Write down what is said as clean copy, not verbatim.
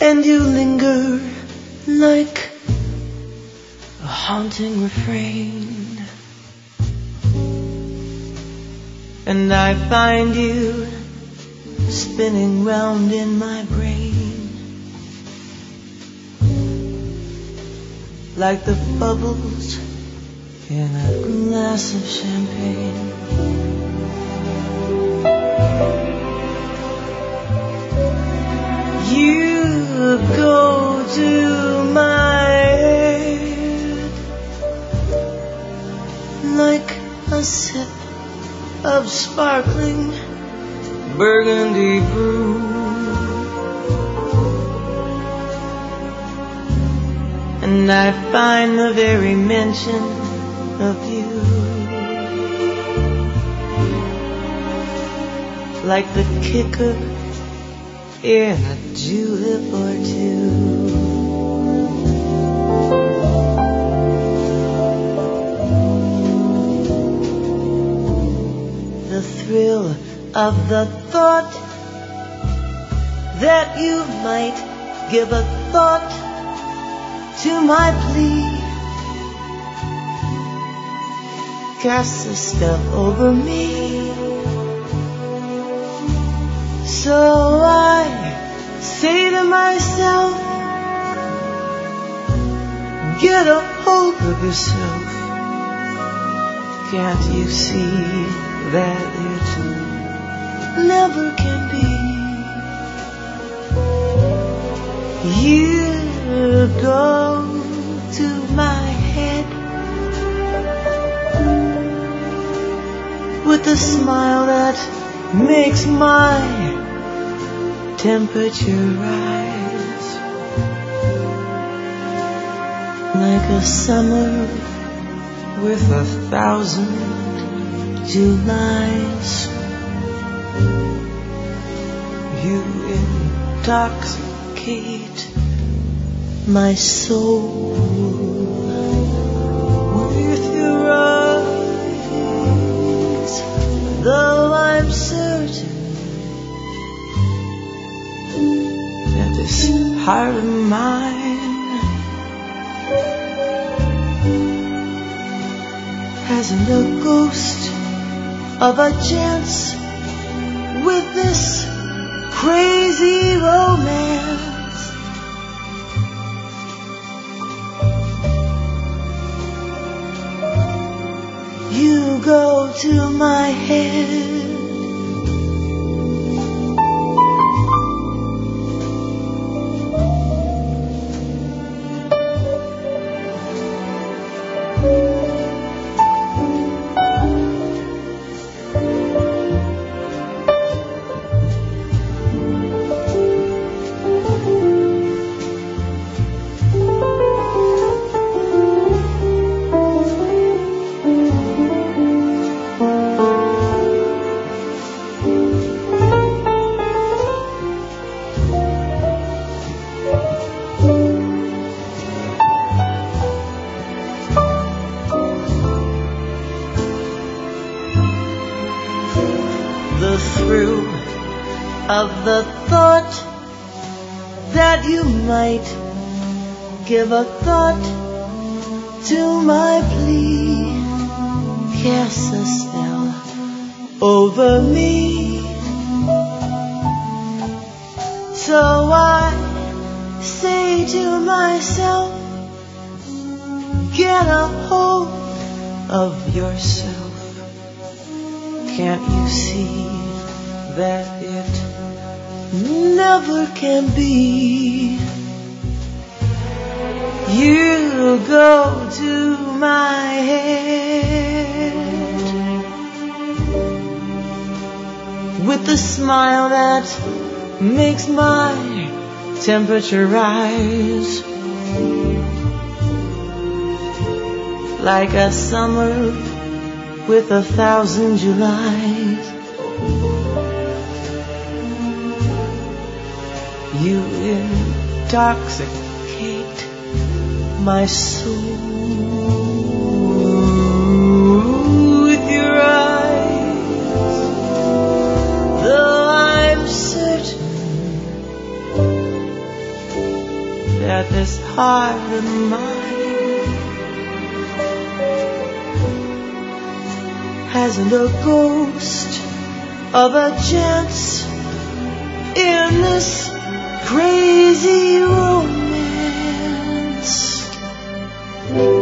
and you linger like a haunting refrain, and I find you spinning round in my brain like the bubbles in a glass of champagne. You go to my head like a sip of sparkling burgundy brew, and I find the very mention of you like the kicker in a julep or two. The thrill of the thought that you might give a thought to my plea casts a spell over me. So I say to myself, get a hold of yourself. Can't you see that it never can be? You go to my head with a smile that makes my temperature rise like a summer with 1,000 Julys. You intoxicate my soul with your eyes, though I'm certain that this heart of mine hasn't a ghost of a chance with this crazy romance. You go to my head of the thought that you might give a thought to my plea casts a spell over me. So I say to myself, get a hold of yourself. Can't you see that it never can be? You go to my head with a smile that makes my temperature rise like a summer with 1,000 Julys. You intoxicate my soul with your eyes, though I'm certain that this heart of mine hasn't a ghost of a chance in this crazy romance.